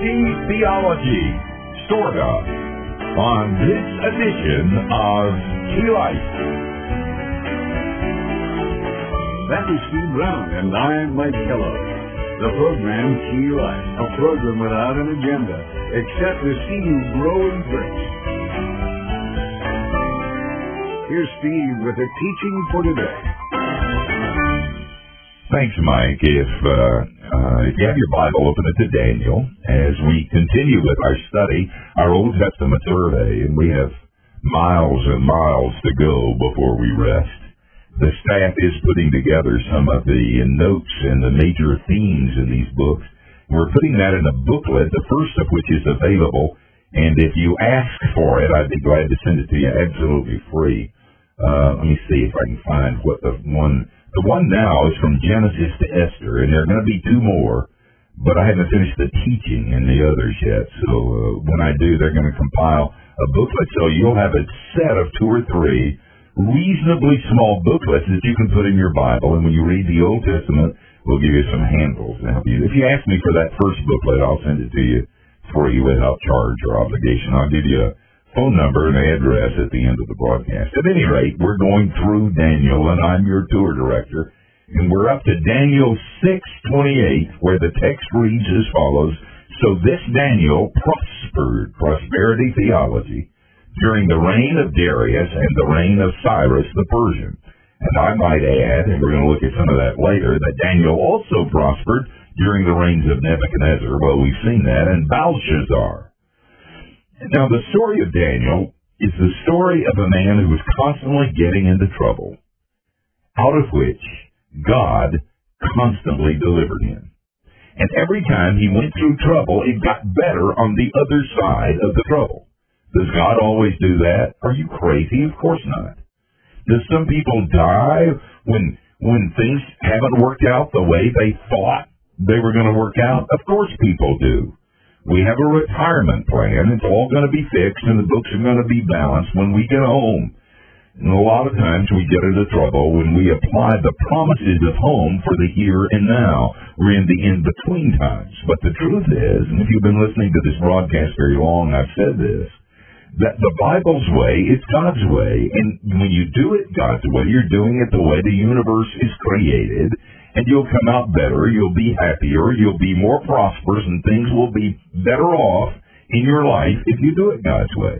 Prosperity Theology, sorta, on this edition of Key Life. That is Steve Brown, and I'm Mike Kellogg. The program Key Life, a program without an agenda, except to see you grow in grace. Here's Steve with the teaching for today. Thanks, Mike. If you have your Bible, open it to Daniel as we continue with our study, our Old Testament survey, and we have miles and miles to go before we rest. The staff is putting together some of the notes and the major themes in these books. We're putting that in a booklet, the first of which is available, and if you ask for it, I'd be glad to send it to you absolutely free. Let me see if I can find what the one now is from Genesis to Esther, and there are going to be two more, but I haven't finished the teaching in the others yet, so when I do, they're going to compile a booklet, so you'll have a set of two or three reasonably small booklets that you can put in your Bible, and when you read the Old Testament, we'll give you some handles to help you. If you ask me for that first booklet, I'll send it to you free without charge or obligation. I'll give you a phone number and address at the end of the broadcast. At any rate, we're going through Daniel, and I'm your tour director, and we're up to Daniel 6:28, where the text reads as follows: So this Daniel prospered, prosperity theology, during the reign of Darius and the reign of Cyrus the Persian. And I might add, and we're going to look at some of that later, that Daniel also prospered during the reigns of Nebuchadnezzar, well, we've seen that, and Belshazzar. Now, the story of Daniel is the story of a man who was constantly getting into trouble, out of which God constantly delivered him. And every time he went through trouble, it got better on the other side of the trouble. Does God always do that? Are you crazy? Of course not. Does some people die when things haven't worked out the way they thought they were going to work out? Of course people do. We have a retirement plan. It's all going to be fixed, and the books are going to be balanced when we get home. And a lot of times we get into trouble when we apply the promises of home for the here and now. We're in the in-between times. But the truth is, and if you've been listening to this broadcast very long, I've said this, that the Bible's way is God's way. And when you do it God's way, you're doing it the way the universe is created, and you'll come out better, you'll be happier, you'll be more prosperous, and things will be better off in your life if you do it God's way.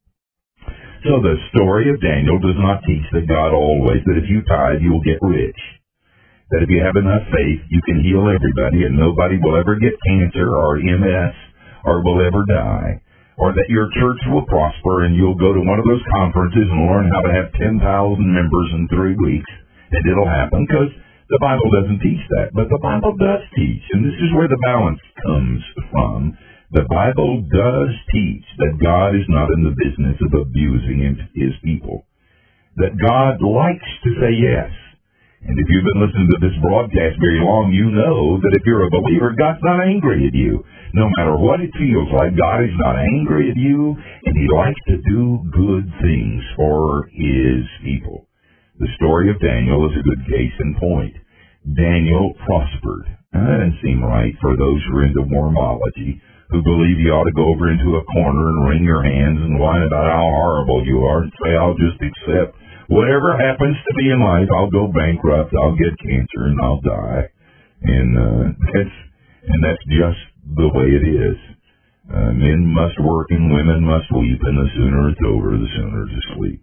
So the story of Daniel does not teach that God always, that if you tithe, you'll get rich. That if you have enough faith, you can heal everybody, and nobody will ever get cancer or MS or will ever die. Or that your church will prosper and you'll go to one of those conferences and learn how to have 10,000 members in 3 weeks, and it'll happen, because the Bible doesn't teach that, but the Bible does teach, and this is where the balance comes from. The Bible does teach that God is not in the business of abusing his people, that God likes to say yes. And if you've been listening to this broadcast very long, you know that if you're a believer, God's not angry at you. No matter what it feels like, God is not angry at you, and he likes to do good things for his people. The story of Daniel is a good case in point. Daniel prospered. Now, that doesn't seem right for those who are into wormology, who believe you ought to go over into a corner and wring your hands and whine about how horrible you are and say, I'll just accept whatever happens to me in life. I'll go bankrupt, I'll get cancer, and I'll die. And that's just the way it is. Men must work and women must weep, and the sooner it's over, the sooner it's asleep.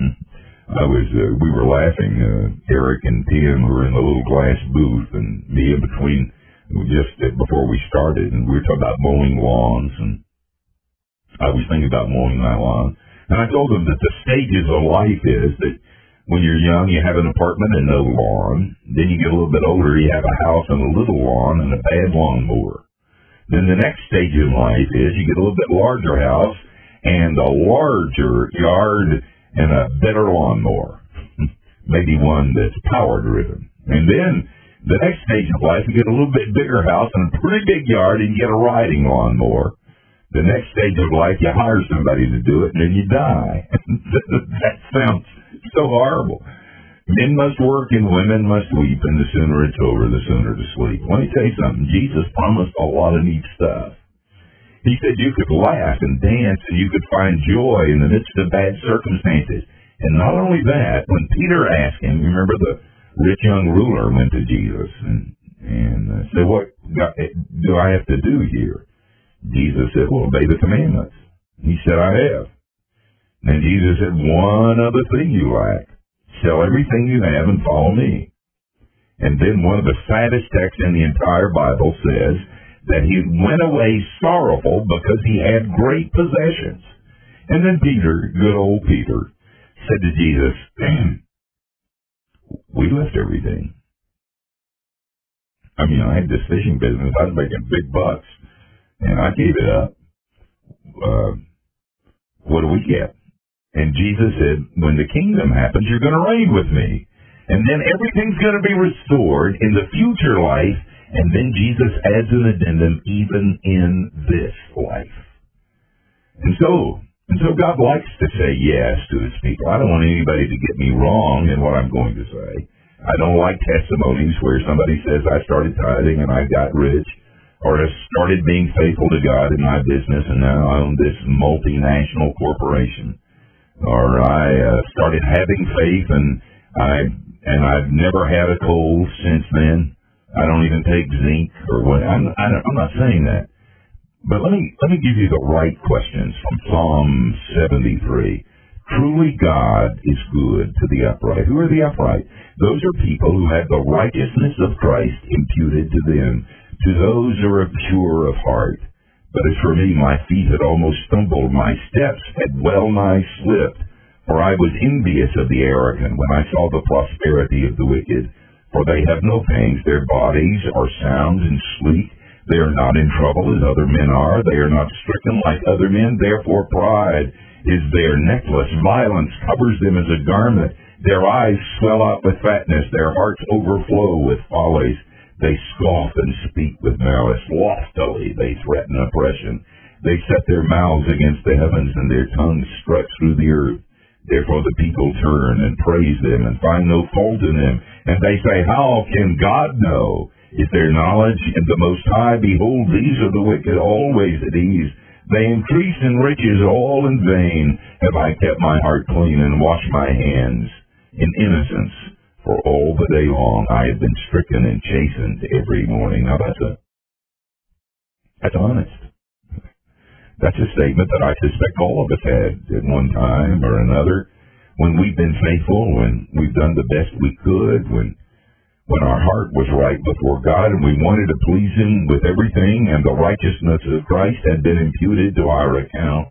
We were laughing, Eric and Tim were in the little glass booth, and me in between, just before we started, and we were talking about mowing lawns, and I was thinking about mowing my lawn, and I told them that the stages of life is that when you're young, you have an apartment and no lawn, then you get a little bit older, you have a house and a little lawn and a bad lawnmower. Then the next stage in life is you get a little bit larger house and a larger yard and a better lawnmower, maybe one that's power-driven. And then the next stage of life, you get a little bit bigger house and a pretty big yard, and you get a riding lawnmower. The next stage of life, you hire somebody to do it, and then you die. That sounds so horrible. Men must work and women must weep, and the sooner it's over, the sooner to sleep. Let me tell you something. Jesus promised a lot of neat stuff. He said you could laugh and dance and you could find joy in the midst of bad circumstances. And not only that, when Peter asked him, you remember the rich young ruler went to Jesus and said, what do I have to do here? Jesus said, well, obey the commandments. He said, I have. And Jesus said, one other thing you lack. Sell everything you have and follow me. And then one of the saddest texts in the entire Bible says that he went away sorrowful because he had great possessions. And then Peter, good old Peter, said to Jesus, we left everything. I mean, I had this fishing business. I was making big bucks. And I gave it up. What do we get? And Jesus said, when the kingdom happens, you're going to reign with me. And then everything's going to be restored in the future life. And then Jesus adds an addendum, even in this life. And so God likes to say yes to his people. I don't want anybody to get me wrong in what I'm going to say. I don't like testimonies where somebody says I started tithing and I got rich, or I started being faithful to God in my business and now I own this multinational corporation. Or I started having faith and I've never had a cold since then. I don't even take zinc or what. I'm not saying that. But let me give you the right questions from Psalm 73. Truly God is good to the upright. Who are the upright? Those are people who have the righteousness of Christ imputed to them, to those who are pure of heart. But as for me, my feet had almost stumbled, my steps had well nigh slipped, for I was envious of the arrogant when I saw the prosperity of the wicked. For they have no pangs, their bodies are sound and sleek. They are not in trouble as other men are. They are not stricken like other men. Therefore pride is their necklace. Violence covers them as a garment. Their eyes swell out with fatness. Their hearts overflow with follies. They scoff and speak with malice. Loftily they threaten oppression. They set their mouths against the heavens, and their tongues struck through the earth. Therefore the people turn and praise them and find no fault in them. And they say, how can God know? Is there knowledge in the Most High? Behold, these are the wicked, always at ease. They increase in riches, all in vain. Have I kept my heart clean and washed my hands in innocence? For all the day long I have been stricken and chastened every morning. Now that's honest. That's a statement that I suspect all of us had at one time or another, when we've been faithful, when we've done the best we could, when our heart was right before God and we wanted to please him with everything, and the righteousness of Christ had been imputed to our account.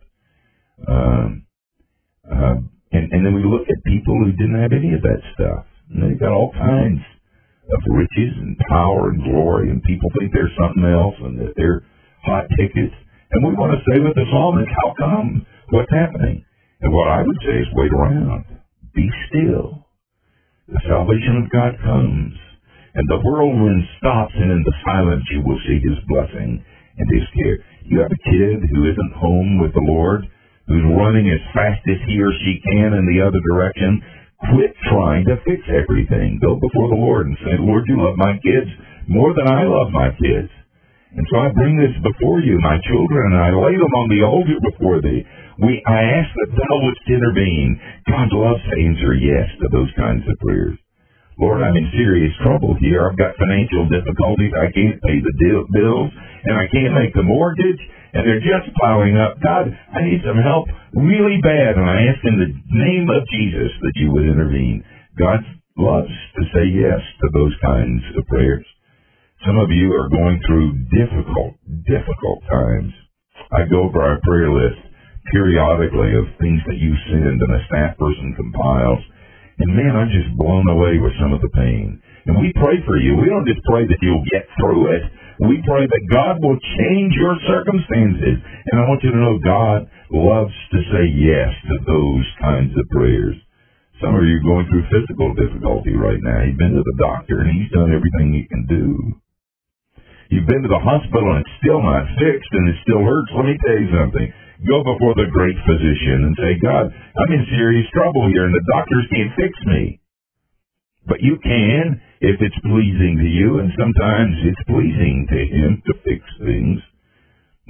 And then we look at people who didn't have any of that stuff. And they've got all kinds of riches and power and glory, and people think they're something else and that they're hot tickets. And we want to say with the psalmist, how come? What's happening? And what I would say is wait around. Be still. The salvation of God comes. And the whirlwind stops, and in the silence you will see his blessing and his care. You have a kid who isn't home with the Lord, who's running as fast as he or she can in the other direction. Quit trying to fix everything. Go before the Lord and say, Lord, you love my kids more than I love my kids. And so I bring this before you, my children, and I lay them on the altar before thee. I ask that thou wouldst intervene. God loves to answer yes to those kinds of prayers. Lord, I'm in serious trouble here. I've got financial difficulties. I can't pay the bills, and I can't make the mortgage, and they're just piling up. God, I need some help really bad, and I ask in the name of Jesus that you would intervene. God loves to say yes to those kinds of prayers. Some of you are going through difficult times. I go over our prayer list periodically of things that you send and a staff person compiles. And man, I'm just blown away with some of the pain. And we pray for you. We don't just pray that you'll get through it. We pray that God will change your circumstances. And I want you to know God loves to say yes to those kinds of prayers. Some of you are going through physical difficulty right now. You've been to the doctor and he's done everything he can do. You've been to the hospital and it's still not fixed and it still hurts. Let me tell you something. Go before the great physician and say, God, I'm in serious trouble here and the doctors can't fix me. But you can if it's pleasing to you, and sometimes it's pleasing to him to fix things.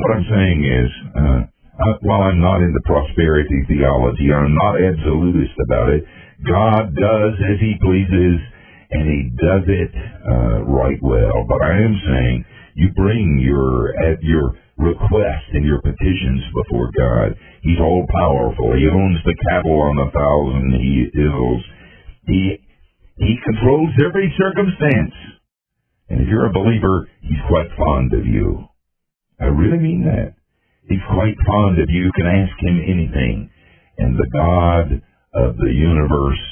What I'm saying is, while I'm not into prosperity theology, I'm not absolutist about it. God does as he pleases, and he does it right well. But I am saying you bring your request and your petitions before God. He's all powerful. He owns the cattle on 1,000 hills. He controls every circumstance. And if you're a believer, he's quite fond of you. I really mean that. He's quite fond of you. You can ask him anything. And the God of the universe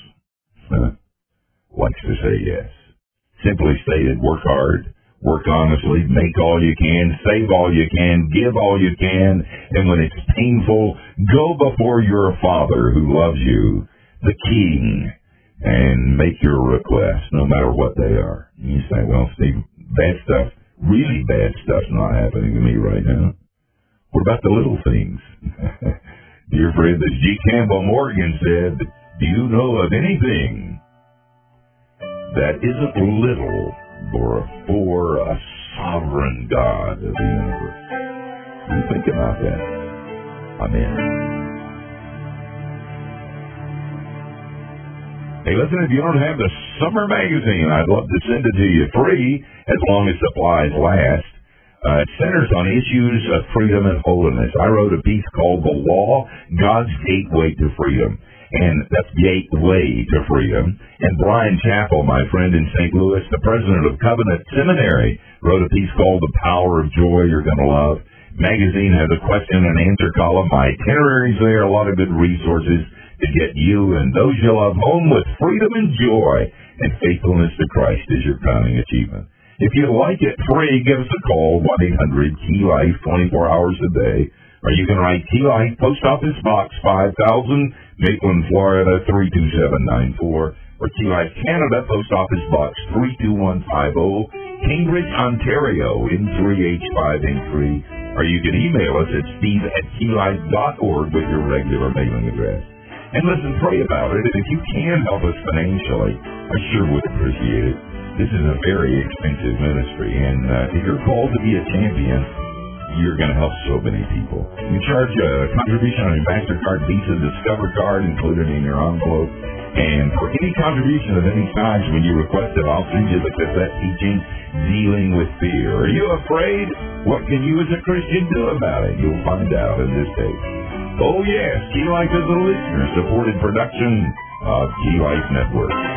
likes to say yes. Simply stated, work hard, work honestly, make all you can, save all you can, give all you can, and when it's painful, go before your Father who loves you, the King, and make your requests, no matter what they are. And you say, well, Steve, bad stuff, really bad stuff's not happening to me right now. What about the little things? Dear friend, as G. Campbell Morgan said, do you know of anything that isn't little for a sovereign God of the universe? You think about that. Amen. Hey, listen, if you don't have the Summer Magazine, I'd love to send it to you free as long as supplies last. It centers on issues of freedom and holiness. I wrote a piece called The Law, God's Gateway to Freedom. And that's Gateway to Freedom. And Brian Chappell, my friend in St. Louis, the president of Covenant Seminary, wrote a piece called The Power of Joy You're Going to Love. Magazine has a question and answer column. My itineraries there, a lot of good resources to get you and those you love home with freedom and joy. And faithfulness to Christ is your crowning achievement. If you'd like it free, give us a call, 1-800-KEY-LIFE, 24 hours a day. Or you can write Key Life, Post Office Box 5000, Maitland, Florida, 32794. Or Key Life Canada, Post Office Box 32150, Cambridge, Ontario, N3H5N3. Or you can email us at steve@keylife.org with your regular mailing address. And listen, pray about it. And if you can help us financially, I sure would appreciate it. This is a very expensive ministry, and if you're called to be a champion, you're going to help so many people. You charge a contribution on your MasterCard, Visa, Discover card included in your envelope, and for any contribution of any size, when you request it, I'll send you the cassette teaching, Dealing with Fear. Are you afraid? What can you as a Christian do about it? You'll find out in this tape. Oh yes, Key Life is a listener-supported production of Key Life Network.